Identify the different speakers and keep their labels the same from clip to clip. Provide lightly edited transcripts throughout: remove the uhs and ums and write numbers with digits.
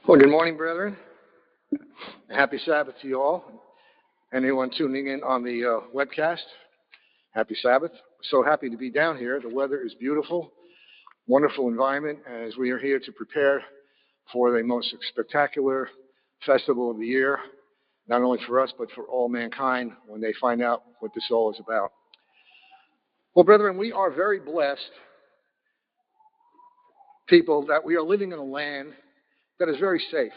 Speaker 1: Well, good morning, brethren. Happy Sabbath to you all. Anyone tuning in on the webcast, happy Sabbath. So happy to be down here. The weather is beautiful, wonderful environment as we are here to prepare for the most spectacular festival of the year, not only for us, but for all mankind when they find out what this all is about. Well, brethren, we are very blessed people that we are living in a land that is very safe.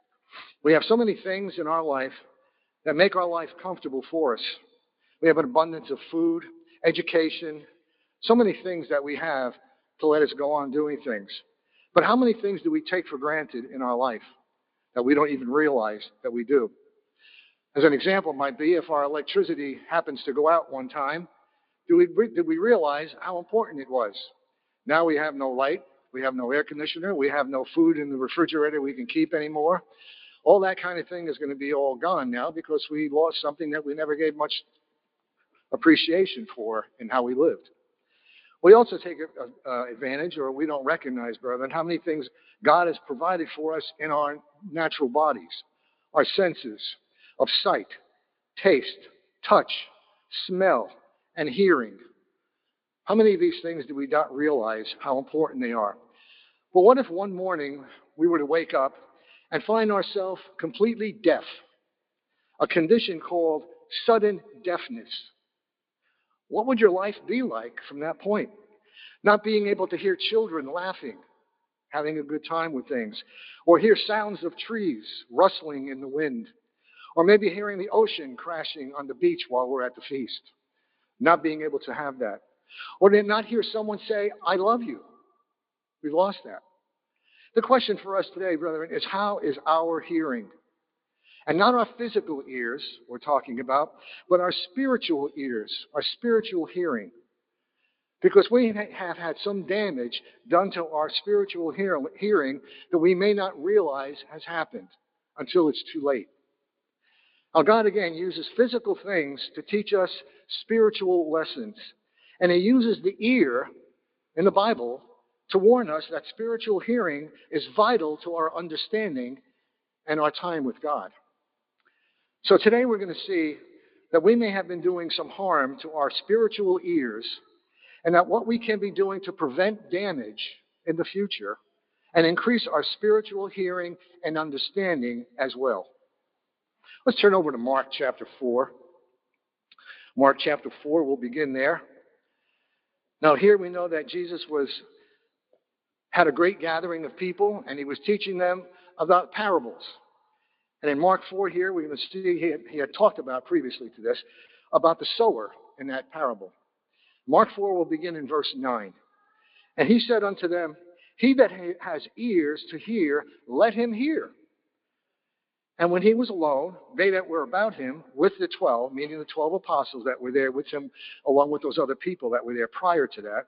Speaker 1: We have so many things in our life that make our life comfortable for us. We have an abundance of food, education, so many things that we have to let us go on doing things. But how many things do we take for granted in our life that we don't even realize that we do? As an example might be if our electricity happens to go out one time, did we realize how important it was? Now we have no light, we have no air conditioner, we have no food in the refrigerator we can keep anymore. All that kind of thing is going to be all gone now because we lost something that we never gave much appreciation for in how we lived. We also take advantage, or we don't recognize, brethren, how many things God has provided for us in our natural bodies, our senses of sight, taste, touch, smell, and hearing. How many of these things do we not realize how important they are? But what if one morning we were to wake up and find ourselves completely deaf, a condition called sudden deafness? What would your life be like from that point? Not being able to hear children laughing, having a good time with things, or hear sounds of trees rustling in the wind, or maybe hearing the ocean crashing on the beach while we're at the feast. Not being able to have that. Or to not hear someone say, "I love you." We've lost that. The question for us today, brethren, is how is our hearing? And not our physical ears we're talking about, but our spiritual ears, our spiritual hearing. Because we have had some damage done to our spiritual hearing that we may not realize has happened until it's too late. Now, God, again, uses physical things to teach us spiritual lessons. And He uses the ear in the Bible to warn us that spiritual hearing is vital to our understanding and our time with God. So today we're going to see that we may have been doing some harm to our spiritual ears, and that what we can be doing to prevent damage in the future and increase our spiritual hearing and understanding as well. Let's turn over to Mark chapter 4. Mark chapter 4, we'll begin there. Now here we know that Jesus had a great gathering of people, and He was teaching them about parables. And in Mark 4 here, we're going to see he had talked about previously to this, about the sower in that parable. Mark 4 will begin in verse 9. And He said unto them, "He that has ears to hear, let him hear." And when He was alone, they that were about Him with the 12, meaning the 12 apostles that were there with Him, along with those other people that were there prior to that,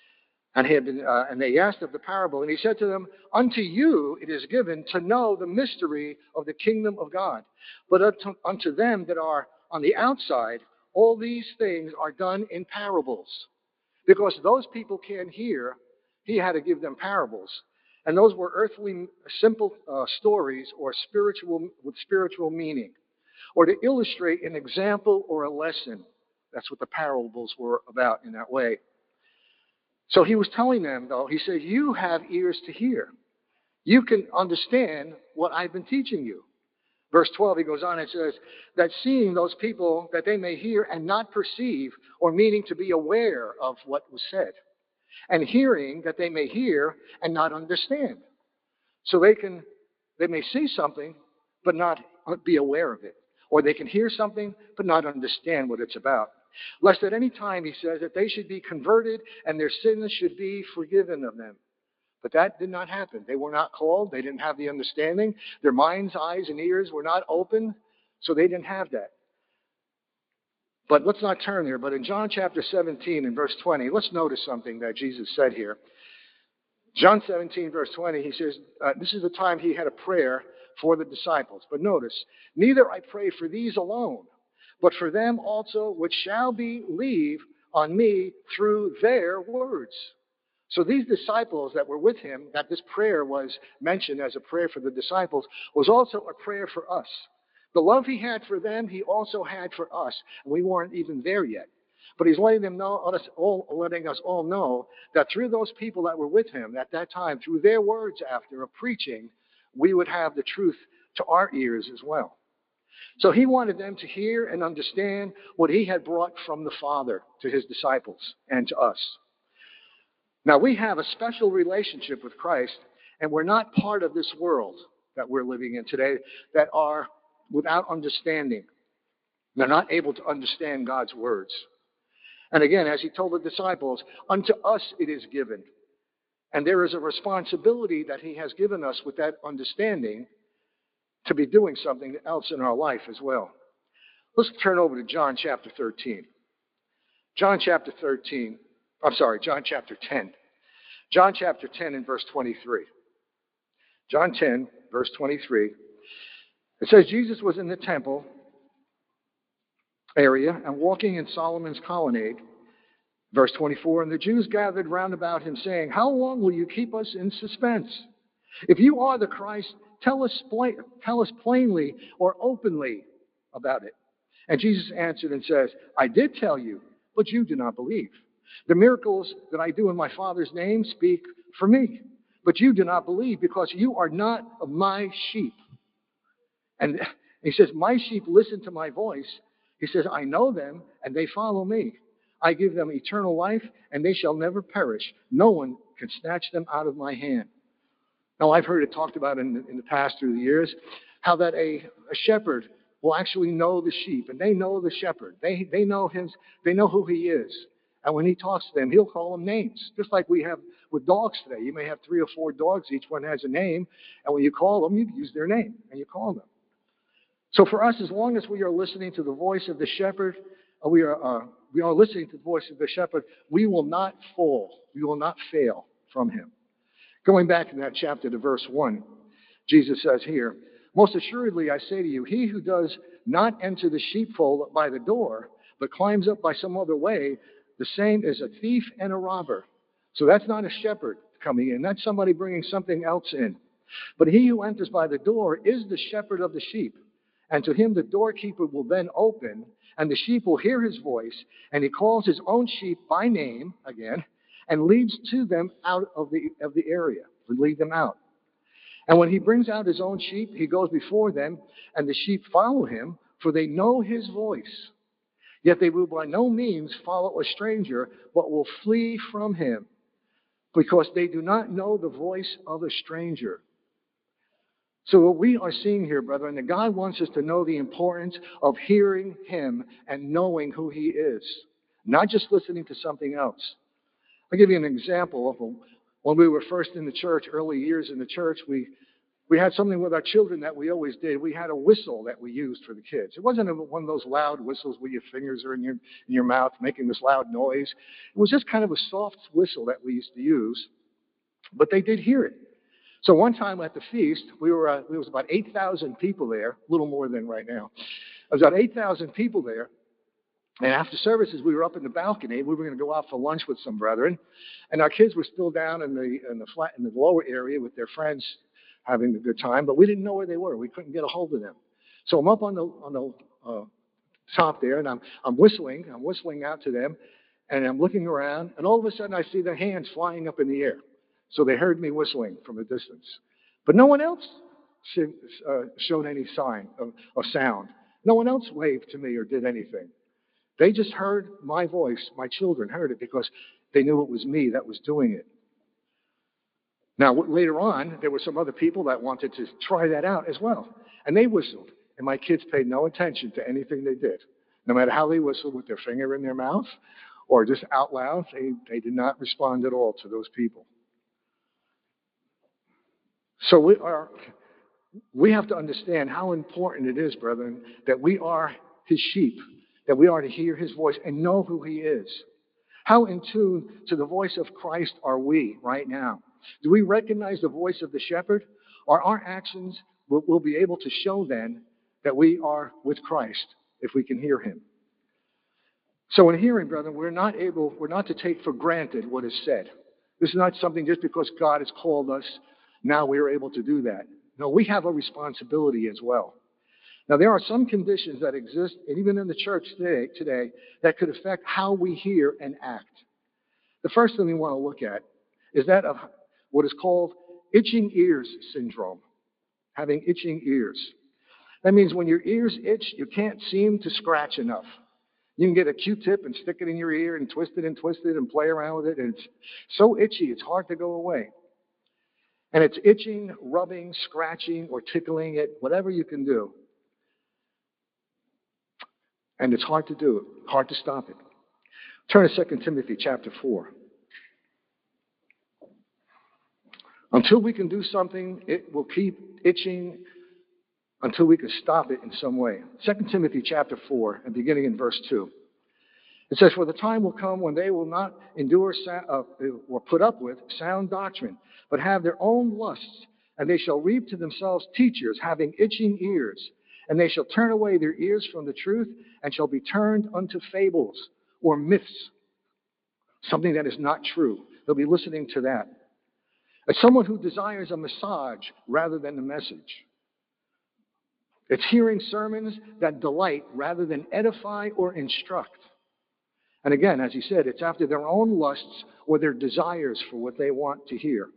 Speaker 1: and they asked of the parable, and He said to them, "Unto you it is given to know the mystery of the kingdom of God. But unto them that are on the outside, all these things are done in parables." Because those people can't hear, He had to give them parables. And those were earthly, simple stories or with spiritual meaning, or to illustrate an example or a lesson. That's what the parables were about in that way. So He was telling them, though, He said, you have ears to hear. You can understand what I've been teaching you. Verse 12, He goes on and says, that seeing those people that they may hear and not perceive, or meaning to be aware of what was said. And hearing that they may hear and not understand. So they may see something, but not be aware of it. Or they can hear something, but not understand what it's about. Lest at any time, He says, that they should be converted and their sins should be forgiven of them. But that did not happen. They were not called. They didn't have the understanding. Their minds, eyes, and ears were not open, so they didn't have that. But let's not turn there. But in John chapter 17 and verse 20, let's notice something that Jesus said here. John 17, verse 20, He says, this is the time He had a prayer for the disciples. But notice, neither I pray for these alone, but for them also which shall believe on me through their words. So these disciples that were with him, that this prayer was mentioned as a prayer for the disciples, was also a prayer for us. The love he had for them, he also had for us. And we weren't even there yet. But he's letting us all know that through those people that were with him at that time, through their words after a preaching, we would have the truth to our ears as well. So he wanted them to hear and understand what he had brought from the Father to his disciples and to us. Now, we have a special relationship with Christ, and we're not part of this world that we're living in today that are without understanding. They're not able to understand God's words. And again, as he told the disciples, unto us it is given. And there is a responsibility that he has given us with that understanding to be doing something else in our life as well. Let's turn over to John chapter 13. John chapter 10. John chapter 10 and verse 23. John 10, verse 23. It says, Jesus was in the temple area and walking in Solomon's colonnade. Verse 24, and the Jews gathered round about him, saying, how long will you keep us in suspense? If you are the Christ, tell us plainly or openly about it. And Jesus answered and says, I did tell you, but you do not believe. The miracles that I do in my Father's name speak for me, but you do not believe because you are not of my sheep. And he says, my sheep listen to my voice. He says, I know them and they follow me. I give them eternal life and they shall never perish. No one can snatch them out of my hand. Now, I've heard it talked about in the past through the years, how that a shepherd will actually know the sheep, and they know the shepherd. They know him. They know who he is. And when he talks to them, he'll call them names, just like we have with dogs today. You may have 3 or 4 dogs. Each one has a name. And when you call them, you use their name, and you call them. So for us, as long as we are listening to the voice of the shepherd, we are listening to the voice of the shepherd, we will not fall. We will not fail from him. Going back in that chapter to verse 1, Jesus says here, most assuredly I say to you, he who does not enter the sheepfold by the door, but climbs up by some other way, the same is a thief and a robber. So that's not a shepherd coming in. That's somebody bringing something else in. But he who enters by the door is the shepherd of the sheep. And to him the doorkeeper will then open, and the sheep will hear his voice, and he calls his own sheep by name, again, and leads to them out of the area. We lead them out. And when he brings out his own sheep, he goes before them, and the sheep follow him, for they know his voice. Yet they will by no means follow a stranger, but will flee from him, because they do not know the voice of a stranger. So what we are seeing here, brethren, that God wants us to know the importance of hearing him and knowing who he is, not just listening to something else. I'll give you an example of when we were first in the church, early years in the church, we had something with our children that we always did. We had a whistle that we used for the kids. It wasn't one of those loud whistles where your fingers are in your mouth making this loud noise. It was just kind of a soft whistle that we used to use, but they did hear it. So one time at the feast, there was about 8,000 people there, a little more than right now. There was about 8,000 people there. And after services, we were up in the balcony. We were going to go out for lunch with some brethren, and our kids were still down in the lower area with their friends, having a good time. But we didn't know where they were. We couldn't get a hold of them. So I'm up on the top there, and I'm whistling. I'm whistling out to them, and I'm looking around, and all of a sudden I see their hands flying up in the air. So they heard me whistling from a distance, but no one else showed any sign of sound. No one else waved to me or did anything. They just heard my voice. My children heard it because they knew it was me that was doing it. Now, later on, there were some other people that wanted to try that out as well. And they whistled. And my kids paid no attention to anything they did. No matter how they whistled with their finger in their mouth or just out loud, they did not respond at all to those people. So we have to understand how important it is, brethren, that we are his sheep, that we are to hear his voice and know who he is. How in tune to the voice of Christ are we right now? Do we recognize the voice of the shepherd? Or our actions will be able to show then that we are with Christ if we can hear him. So in hearing, brethren, we're not to take for granted what is said. This is not something just because God has called us, now we are able to do that. No, we have a responsibility as well. Now, there are some conditions that exist, and even in the church today, that could affect how we hear and act. The first thing we want to look at is that of what is called itching ears syndrome, having itching ears. That means when your ears itch, you can't seem to scratch enough. You can get a Q-tip and stick it in your ear and twist it and play around with it, and it's so itchy, it's hard to go away. And it's itching, rubbing, scratching, or tickling it, whatever you can do. And it's hard to do it, hard to stop it. Turn to 2 Timothy chapter 4. Until we can do something, it will keep itching until we can stop it in some way. 2 Timothy chapter 4, and beginning in verse 2. It says, "For the time will come when they will not endure or put up with sound doctrine, but have their own lusts, and they shall reap to themselves teachers having itching ears. And they shall turn away their ears from the truth, and shall be turned unto fables," or myths, something that is not true. They'll be listening to that. As someone who desires a massage rather than the message. It's hearing sermons that delight rather than edify or instruct. And again, as he said, it's after their own lusts or their desires for what they want to hear.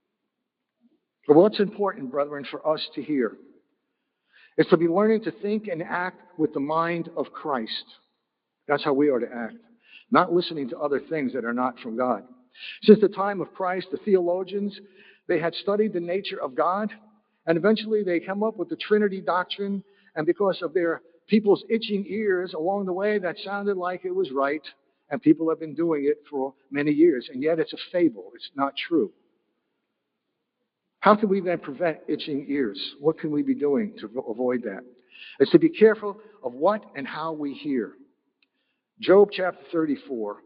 Speaker 1: But what's important, brethren, for us to hear is to be learning to think and act with the mind of Christ. That's how we are to act, not listening to other things that are not from God. Since the time of Christ, the theologians, they had studied the nature of God, and eventually they come up with the Trinity doctrine, and because of their people's itching ears along the way, that sounded like it was right, and people have been doing it for many years, and yet it's a fable. It's not true. How can we then prevent itching ears? What can we be doing to avoid that? It's to be careful of what and how we hear. Job chapter 34.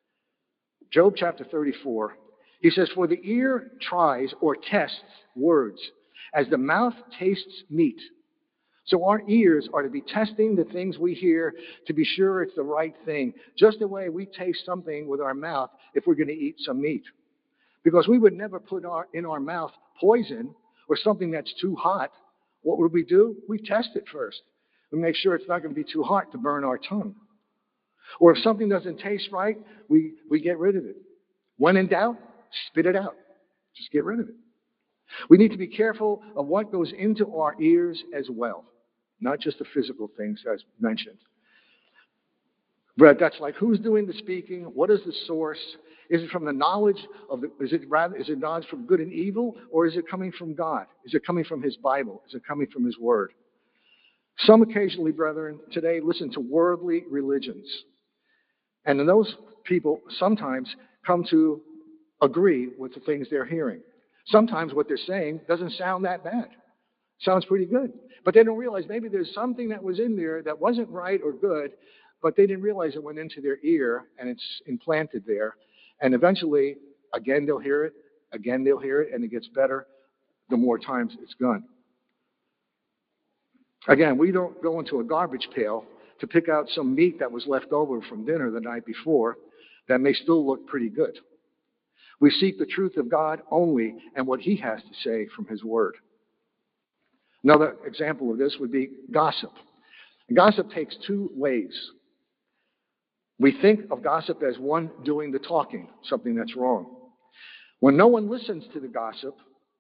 Speaker 1: Job chapter 34. He says, "For the ear tries or tests words, as the mouth tastes meat." So our ears are to be testing the things we hear to be sure it's the right thing. Just the way we taste something with our mouth if we're going to eat some meat. Because we would never put in our mouth poison or something that's too hot. What would we do? We test it first. We make sure it's not going to be too hot to burn our tongue. Or if something doesn't taste right, we get rid of it. When in doubt, spit it out. Just get rid of it. We need to be careful of what goes into our ears as well, not just the physical things as mentioned. But that's like who's doing the speaking? What is the source? Is it from the knowledge of is it knowledge from good and evil, or is it coming from God? Is it coming from His Bible? Is it coming from His Word? Some occasionally, brethren, today listen to worldly religions. And then those people sometimes come to agree with the things they're hearing. Sometimes what they're saying doesn't sound that bad. Sounds pretty good. But they don't realize maybe there's something that was in there that wasn't right or good, but they didn't realize it went into their ear and it's implanted there. And eventually, again, they'll hear it, and it gets better the more times it's done. Again, we don't go into a garbage pail to pick out some meat that was left over from dinner the night before that may still look pretty good. We seek the truth of God only and what He has to say from His Word. Another example of this would be gossip. Gossip takes two ways. We think of gossip as one doing the talking, something that's wrong. When no one listens to the gossip,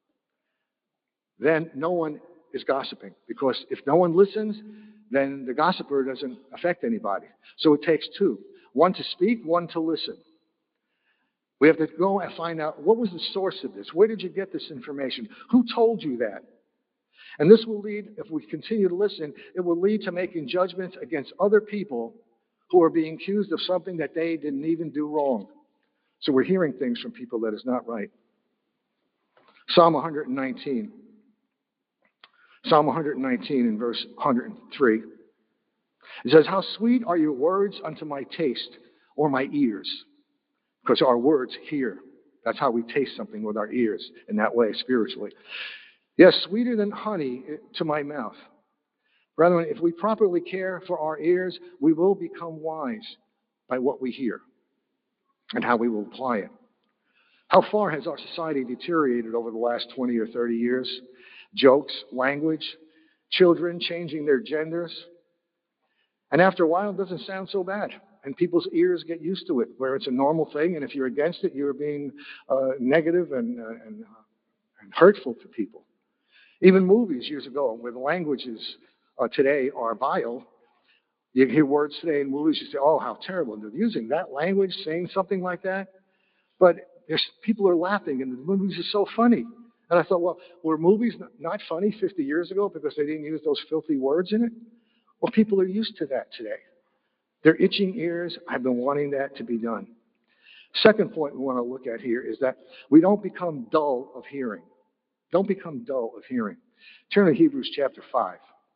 Speaker 1: then no one is gossiping. Because if no one listens, then the gossiper doesn't affect anybody. So it takes two. One to speak, one to listen. We have to go and find out, what was the source of this? Where did you get this information? Who told you that? And this will lead, if we continue to listen, it will lead to making judgments against other people who are being accused of something that they didn't even do wrong. So we're hearing things from people that is not right. Psalm 119. Psalm 119 in verse 103. It says, "How sweet are your words unto my taste, or my ears." Because our words hear. That's how we taste something, with our ears, in that way, spiritually. "Yes, sweeter than honey to my mouth." Brethren, if we properly care for our ears, we will become wise by what we hear and how we will apply it. How far has our society deteriorated over the last 20 or 30 years? Jokes, language, children changing their genders. And after a while, it doesn't sound so bad. And people's ears get used to it, where it's a normal thing. And if you're against it, you're being negative and hurtful to people. Even movies years ago, where the languages today are vile, you hear words today in movies, you say, oh, how terrible. And they're using that language, saying something like that. But people are laughing, and the movies are so funny. And I thought, well, were movies not funny 50 years ago because they didn't use those filthy words in it? Well, people are used to that today. Their itching ears have been wanting that to be done. Second point we want to look at here is that we don't become dull of hearing. Don't become dull of hearing. Turn to Hebrews chapter 5.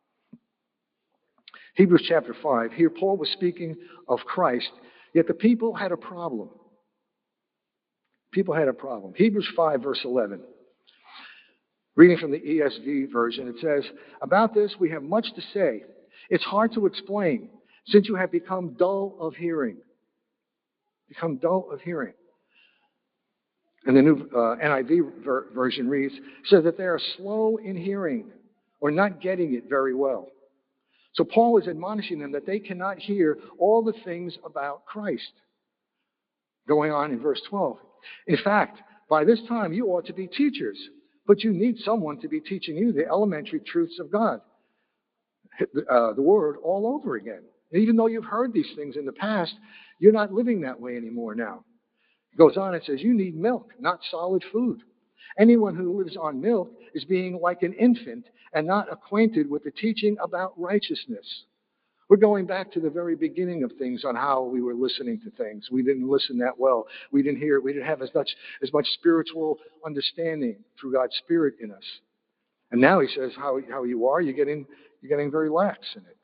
Speaker 1: Hebrews chapter 5. Here Paul was speaking of Christ, yet the people had a problem. People had a problem. Hebrews 5, verse 11. Reading from the ESV version, it says, about this we have much to say. It's hard to explain, since you have become dull of hearing. Become dull of hearing. And the new NIV version reads, says that they are slow in hearing or not getting it very well. So Paul is admonishing them that they cannot hear all the things about Christ. Going on in verse 12. In fact, by this time you ought to be teachers, but you need someone to be teaching you the elementary truths of God, the Word all over again. And even though you've heard these things in the past, you're not living that way anymore now. It goes on and says, you need milk, not solid food. Anyone who lives on milk is being like an infant and not acquainted with the teaching about righteousness. We're going back to the very beginning of things on how we were listening to things. We didn't listen that well. We didn't hear. We didn't have as much spiritual understanding through God's Spirit in us. And now he says, how you are, you're getting very lax in it.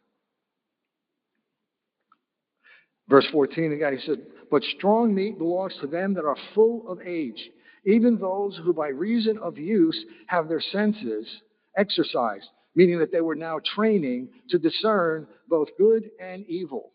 Speaker 1: Verse 14 again, he said, but strong meat belongs to them that are full of age, even those who by reason of use have their senses exercised, meaning that they were now training to discern both good and evil.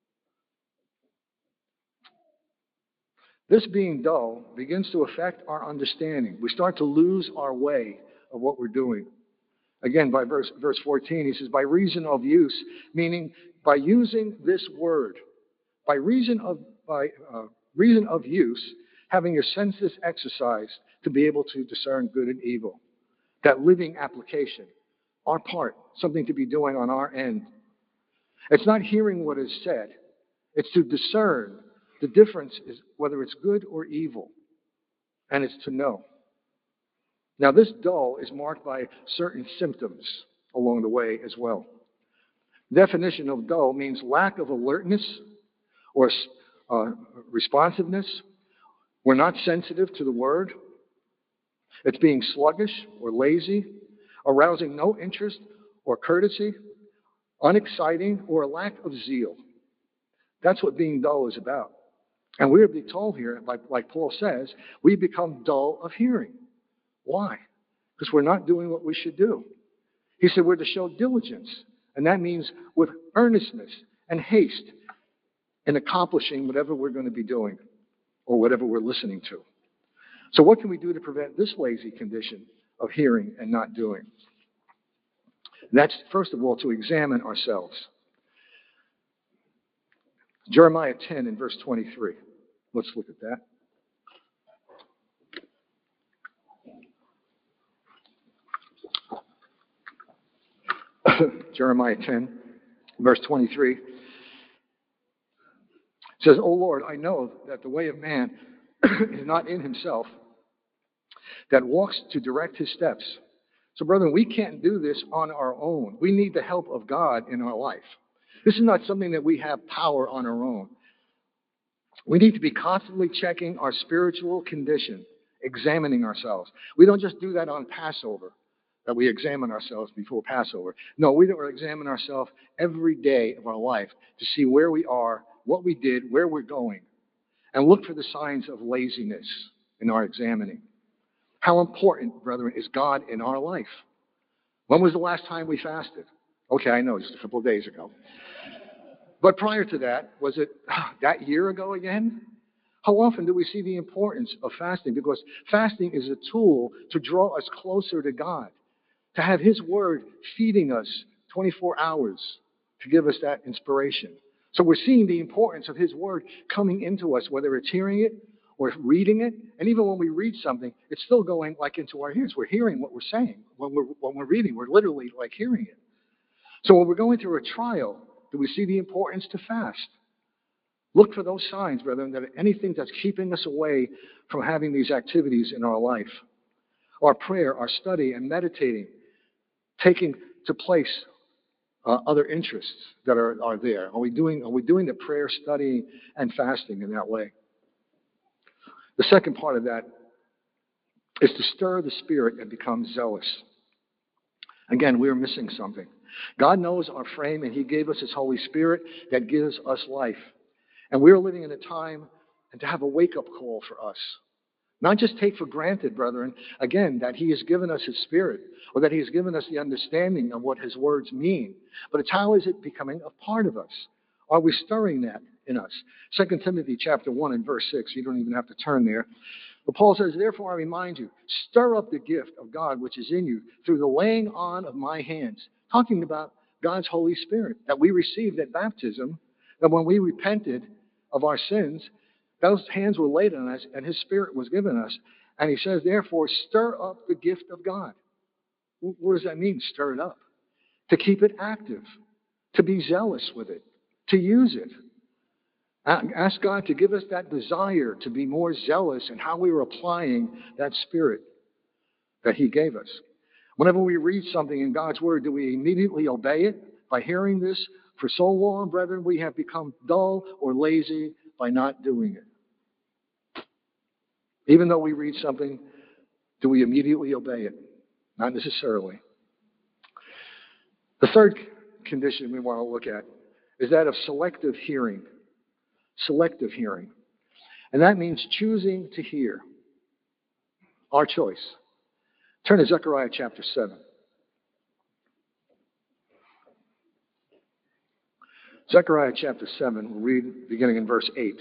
Speaker 1: This being dull begins to affect our understanding. We start to lose our way of what we're doing. Again, by verse 14, he says, by reason of use, meaning by using this word, by reason of use, having your senses exercised to be able to discern good and evil. That living application, our part, something to be doing on our end. It's not hearing what is said. It's to discern the difference is whether it's good or evil. And it's to know. Now, this dull is marked by certain symptoms along the way as well. The definition of dull means lack of alertness or responsiveness. We're not sensitive to the word. It's being sluggish or lazy, arousing no interest or courtesy, unexciting, or a lack of zeal. That's what being dull is about. And we're being told here, like Paul says, we become dull of hearing. Why? Because we're not doing what we should do. He said we're to show diligence, and that means with earnestness and haste in accomplishing whatever we're going to be doing or whatever we're listening to. So what can we do to prevent this lazy condition of hearing and not doing? That's, first of all, to examine ourselves. Jeremiah 10 in verse 23. Let's look at that. Jeremiah 10, verse 23. It says, O Lord, I know that the way of man is not in himself, that walks to direct his steps. So, brethren, we can't do this on our own. We need the help of God in our life. This is not something that we have power on our own. We need to be constantly checking our spiritual condition, examining ourselves. We don't just do that on Passover, that we examine ourselves before Passover. No, we don't examine ourselves every day of our life to see where we are, what we did, where we're going, and look for the signs of laziness in our examining. How important, brethren, is God in our life? When was the last time we fasted? Okay, I know, just a couple of days ago. But prior to that, was it that year ago again? How often do we see the importance of fasting? Because fasting is a tool to draw us closer to God, to have His Word feeding us 24 hours to give us that inspiration. So we're seeing the importance of His Word coming into us, whether it's hearing it or reading it. And even when we read something, it's still going like into our ears. We're hearing what we're saying. When we're reading, we're literally like hearing it. So when we're going through a trial, do we see the importance to fast? Look for those signs, brethren, that anything that's keeping us away from having these activities in our life, our prayer, our study, and meditating, taking to place other interests that are there. Are we doing the prayer, studying, and fasting in that way? The second part of that is to stir the spirit and become zealous. Again, we're missing something. God knows our frame, and He gave us His Holy Spirit that gives us life. And we're living in a time and to have a wake-up call for us. Not just take for granted, brethren, again, that He has given us His Spirit, or that He has given us the understanding of what His words mean. But it's how is it becoming a part of us? Are we stirring that in us? 2 Timothy chapter 1 and verse 6, you don't even have to turn there. But Paul says, therefore I remind you, stir up the gift of God which is in you through the laying on of my hands. Talking about God's Holy Spirit that we received at baptism, that when we repented of our sins, those hands were laid on us and His Spirit was given us. And he says, therefore, stir up the gift of God. What does that mean, stir it up? To keep it active, to be zealous with it, to use it. Ask God to give us that desire to be more zealous in how we are applying that Spirit that He gave us. Whenever we read something in God's Word, do we immediately obey it? By hearing this for so long, brethren, we have become dull or lazy by not doing it. Even though we read something, do we immediately obey it? Not necessarily. The third condition we want to look at is that of selective hearing. Selective hearing. And that means choosing to hear. Our choice. Turn to Zechariah chapter 7. Zechariah chapter 7, we'll read beginning in verse 8.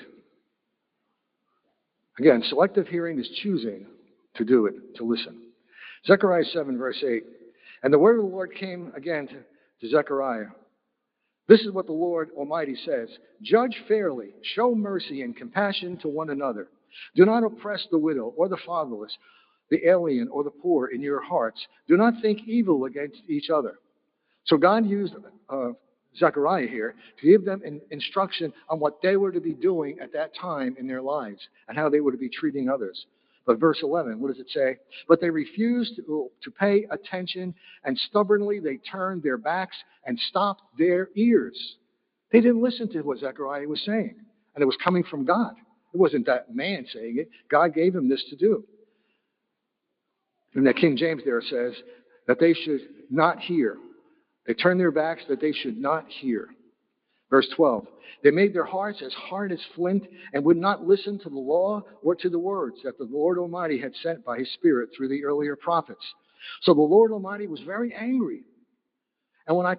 Speaker 1: Again, selective hearing is choosing to do it, to listen. Zechariah 7, verse 8. And the word of the Lord came again to Zechariah. This is what the Lord Almighty says. Judge fairly, show mercy and compassion to one another. Do not oppress the widow or the fatherless, the alien or the poor in your hearts. Do not think evil against each other. So God used Zechariah here to give them instruction on what they were to be doing at that time in their lives and how they were to be treating others. But verse 11, what does it say? But they refused to pay attention, and stubbornly they turned their backs and stopped their ears. They didn't listen to what Zechariah was saying, and it was coming from God. It wasn't that man saying it. God gave him this to do. And the King James there says that they should not hear. They turned their backs that they should not hear. Verse 12, they made their hearts as hard as flint and would not listen to the law or to the words that the Lord Almighty had sent by His Spirit through the earlier prophets. So the Lord Almighty was very angry. And when I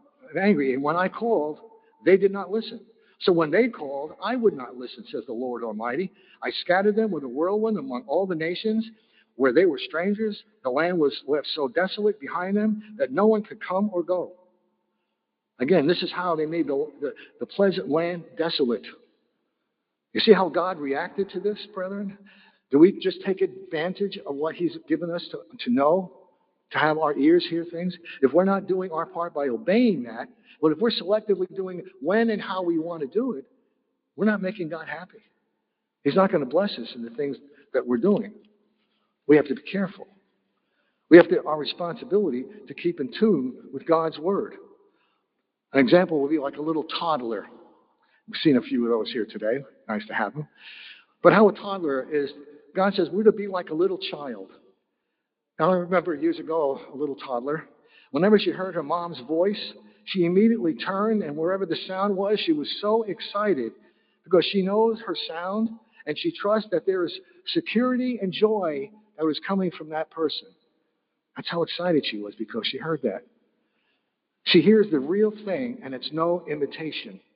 Speaker 1: called, they did not listen. So when they called, I would not listen, says the Lord Almighty. I scattered them with a whirlwind among all the nations where they were strangers. The land was left so desolate behind them that no one could come or go. Again, this is how they made the pleasant land desolate. You see how God reacted to this, brethren? Do we just take advantage of what He's given us to know, to have our ears hear things? If we're not doing our part by obeying that, but if we're selectively doing when and how we want to do it, we're not making God happy. He's not going to bless us in the things that we're doing. We have to be careful. We have our responsibility to keep in tune with God's Word. An example would be like a little toddler. We've seen a few of those here today. Nice to have them. But how a toddler is, God says we're to be like a little child. Now, I remember years ago, a little toddler, whenever she heard her mom's voice, she immediately turned, and wherever the sound was, she was so excited because she knows her sound, and she trusts that there is security and joy that was coming from that person. That's how excited she was because she heard that. She hears the real thing, and it's no imitation.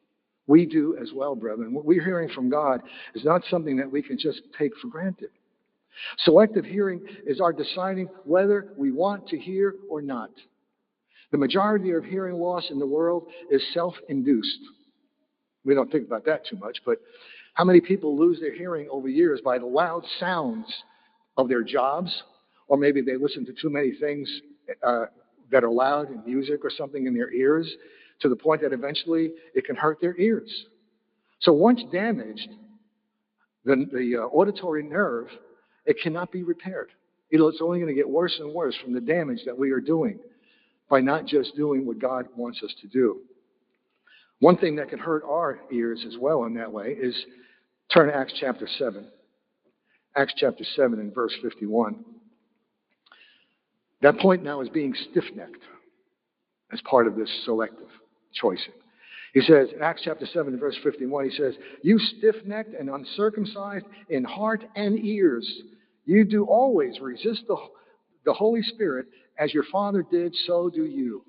Speaker 1: We do as well, brethren. What we're hearing from God is not something that we can just take for granted. Selective hearing is our deciding whether we want to hear or not. The majority of hearing loss in the world is self-induced. We don't think about that too much, but how many people lose their hearing over years by the loud sounds of their jobs, or maybe they listen to too many things that are loud in music or something in their ears, to the point that eventually it can hurt their ears. So once damaged, the auditory nerve, it cannot be repaired. It's only going to get worse and worse from the damage that we are doing by not just doing what God wants us to do. One thing that can hurt our ears as well in that way is turn to Acts chapter 7. Acts chapter 7 and verse 51. That point now is being stiff-necked as part of this selective choicing. He says, in Acts chapter 7 and verse 51, he says, "You stiff-necked and uncircumcised in heart and ears, you do always resist the Holy Spirit, as your father did, so do you."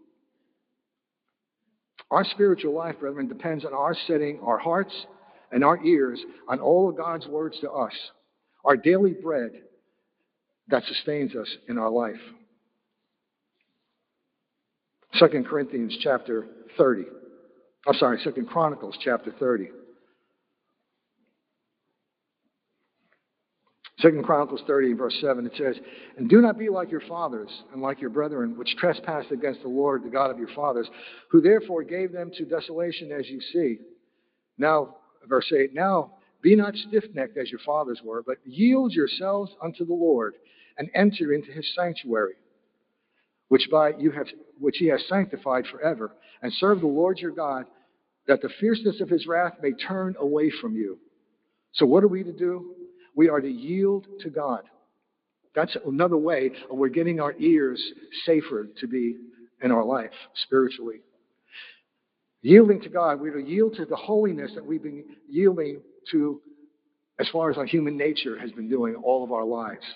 Speaker 1: Our spiritual life, brethren, depends on our setting our hearts and our ears on all of God's words to us, our daily bread that sustains us in our life. 2 Chronicles chapter 30. Second Chronicles 30, verse 7, it says, "And do not be like your fathers and like your brethren, which trespassed against the Lord, the God of your fathers, who therefore gave them to desolation, as you see. Now," verse 8, "now be not stiff-necked as your fathers were, but yield yourselves unto the Lord, and enter into his sanctuary, which he has sanctified forever, and serve the Lord your God, that the fierceness of his wrath may turn away from you." So what are we to do? We are to yield to God. That's another way of we're getting our ears safer to be in our life spiritually. Yielding to God, we're to yield to the holiness that we've been yielding to as far as our human nature has been doing all of our lives.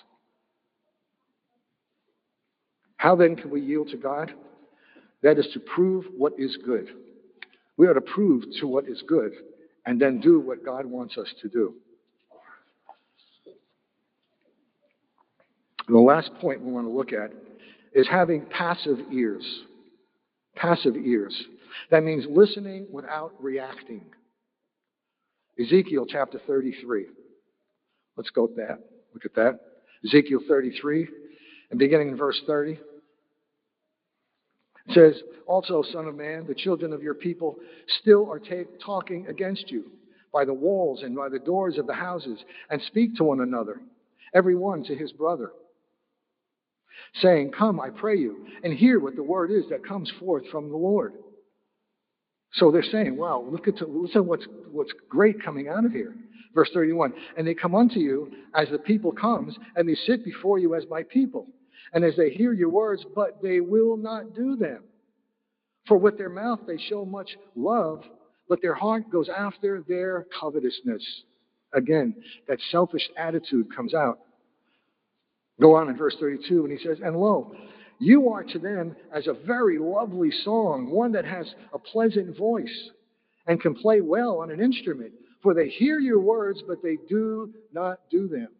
Speaker 1: How then can we yield to God? That is to prove what is good. We are to prove to what is good and then do what God wants us to do. And the last point we want to look at is having passive ears. Passive ears. That means listening without reacting. Ezekiel chapter 33. Let's go with that. Look at that. Ezekiel 33, and beginning in verse 30. It says, "Also, son of man, the children of your people still are talking against you by the walls and by the doors of the houses, and speak to one another, every one to his brother, saying, 'Come, I pray you, and hear what the word is that comes forth from the Lord.'" So they're saying, wow, listen what's great coming out of here. Verse 31, "And they come unto you as the people comes, and they sit before you as my people. And as they hear your words, but they will not do them. For with their mouth they show much love, but their heart goes after their covetousness." Again, that selfish attitude comes out. Go on in verse 32, and he says, "And lo, you are to them as a very lovely song, one that has a pleasant voice, and can play well on an instrument. For they hear your words, but they do not do them."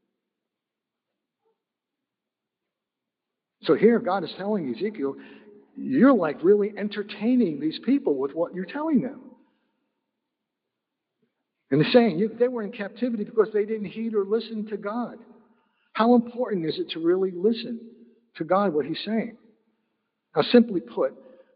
Speaker 1: So here God is telling Ezekiel, you're like really entertaining these people with what you're telling them. And he's saying they were in captivity because they didn't heed or listen to God. How important is it to really listen to God, what he's saying? Now, simply put,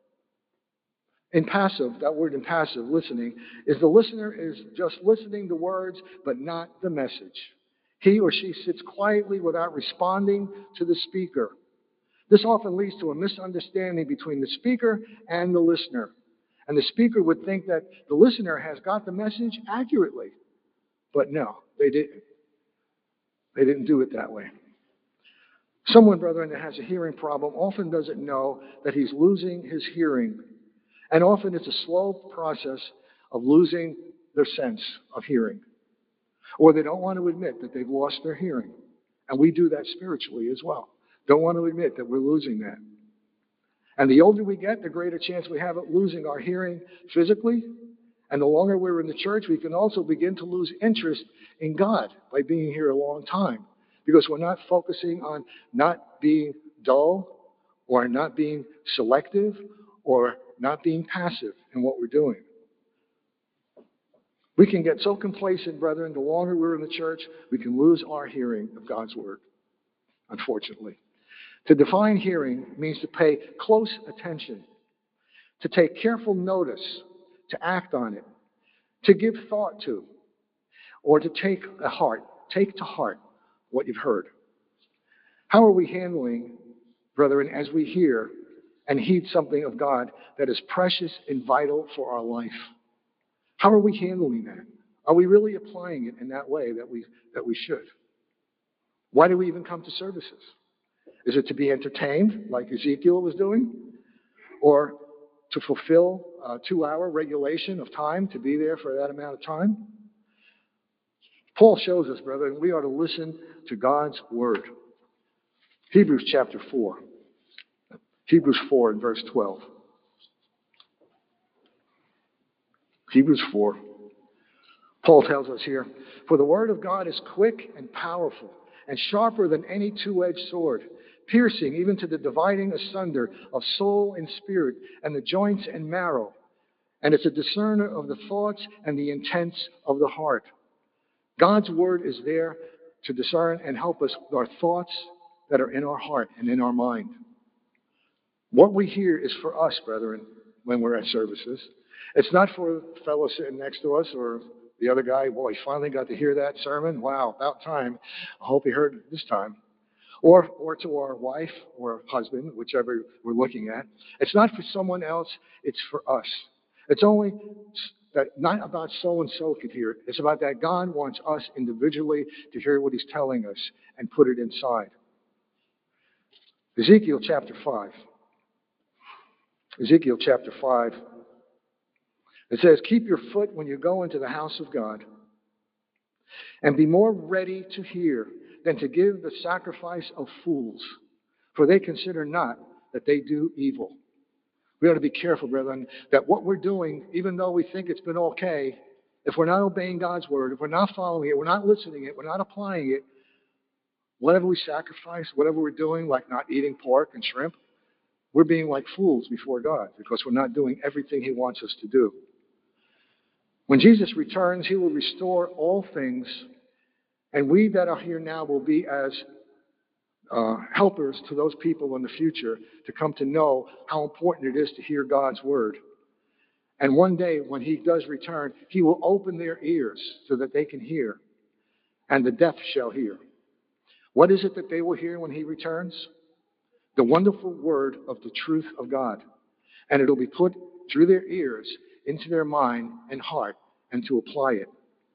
Speaker 1: that word in passive, listening, is the listener is just listening to words, but not the message. He or she sits quietly without responding to the speaker. This often leads to a misunderstanding between the speaker and the listener. And the speaker would think that the listener has got the message accurately. But no, they didn't. They didn't do it that way. Someone, brethren, that has a hearing problem often doesn't know that he's losing his hearing. And often it's a slow process of losing their sense of hearing. Or they don't want to admit that they've lost their hearing. And we do that spiritually as well. Don't want to admit that we're losing that. And the older we get, the greater chance we have of losing our hearing physically And the longer we're in the church, we can also begin to lose interest in God by being here a long time, because we're not focusing on not being dull or not being selective or not being passive in what we're doing. We can get so complacent, brethren, the longer we're in the church, we can lose our hearing of God's word, unfortunately. To define hearing means to pay close attention, to take careful notice, to act on it, to give thought to, or to take to heart what you've heard. How are we handling, brethren, as we hear and heed something of God that is precious and vital for our life? How are we handling that? Are we really applying it in that way that we should? Why do we even come to services? Is it to be entertained, like Ezekiel was doing? Or to fulfill a 2-hour regulation of time to be there for that amount of time? Paul shows us, brethren, we are to listen to God's word. Hebrews chapter 4. Hebrews 4 and verse 12. Hebrews 4. Paul tells us here, "For the word of God is quick and powerful and sharper than any two-edged sword, piercing even to the dividing asunder of soul and spirit and the joints and marrow. And it's a discerner of the thoughts and the intents of the heart." God's word is there to discern and help us with our thoughts that are in our heart and in our mind. What we hear is for us, brethren, when we're at services. It's not for the fellow sitting next to us or the other guy. Boy, he finally got to hear that sermon. Wow, about time. I hope he heard it this time. Or to our wife or husband, whichever we're looking at. It's not for someone else. It's for us. It's only that not about so-and-so could hear it. It's about that God wants us individually to hear what he's telling us and put it inside. Ezekiel chapter 5. Ezekiel chapter 5. It says, "Keep your foot when you go into the house of God, and be more ready to hear than to give the sacrifice of fools, for they consider not that they do evil." We ought to be careful, brethren, that what we're doing, even though we think it's been okay, if we're not obeying God's word, if we're not following it, we're not listening it, we're not applying it, whatever we sacrifice, whatever we're doing, like not eating pork and shrimp, we're being like fools before God because we're not doing everything he wants us to do. When Jesus returns, he will restore all things, and we that are here now will be as helpers to those people in the future to come to know how important it is to hear God's word. And one day, when he does return, he will open their ears so that they can hear, and the deaf shall hear. What is it that they will hear when he returns? The wonderful word of the truth of God. And it'll be put through their ears into their mind and heart and to apply it.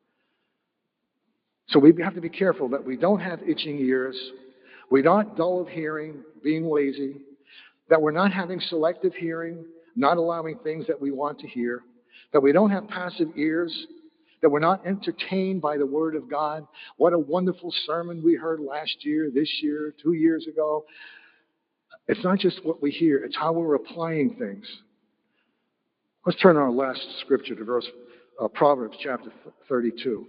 Speaker 1: So we have to be careful that we don't have itching ears, we're not dull of hearing, being lazy, that we're not having selective hearing, not allowing things that we want to hear, that we don't have passive ears, that we're not entertained by the word of God. What a wonderful sermon we heard last year, this year, 2 years ago. It's not just what we hear, it's how we're applying things. Let's turn our last scripture to Proverbs chapter 32.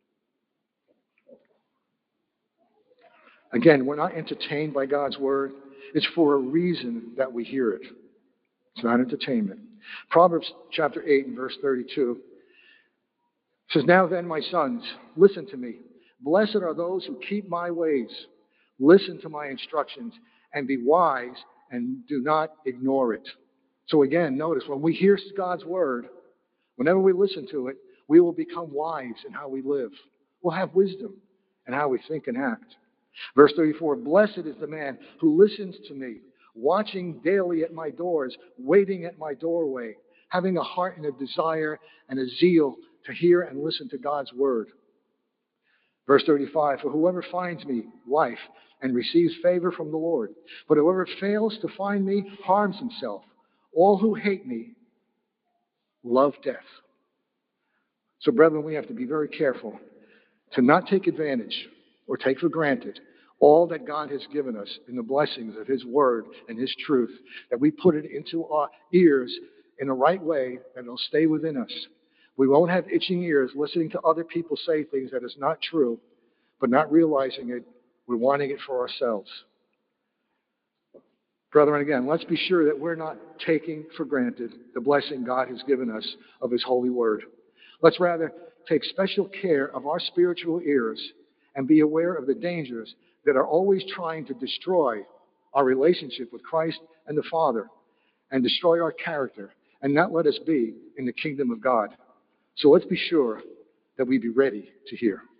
Speaker 1: Again, we're not entertained by God's word. It's for a reason that we hear it. It's not entertainment. Proverbs chapter 8 and verse 32 says, "Now then, my sons, listen to me. Blessed are those who keep my ways. Listen to my instructions and be wise and do not ignore it." So again, notice when we hear God's word, whenever we listen to it, we will become wise in how we live. We'll have wisdom in how we think and act. Verse 34, "Blessed is the man who listens to me, watching daily at my doors, waiting at my doorway, having a heart and a desire and a zeal to hear and listen to God's word." Verse 35, "For whoever finds me, life, and receives favor from the Lord. But whoever fails to find me harms himself. All who hate me love death." So, brethren, we have to be very careful to not take advantage or take for granted all that God has given us in the blessings of his word and his truth, that we put it into our ears in the right way, that it'll stay within us. We won't have itching ears listening to other people say things that is not true, but not realizing it, we're wanting it for ourselves. Brethren, again, let's be sure that we're not taking for granted the blessing God has given us of His holy word. Let's rather take special care of our spiritual ears and be aware of the dangers that are always trying to destroy our relationship with Christ and the Father and destroy our character and not let us be in the kingdom of God. So let's be sure that we be ready to hear.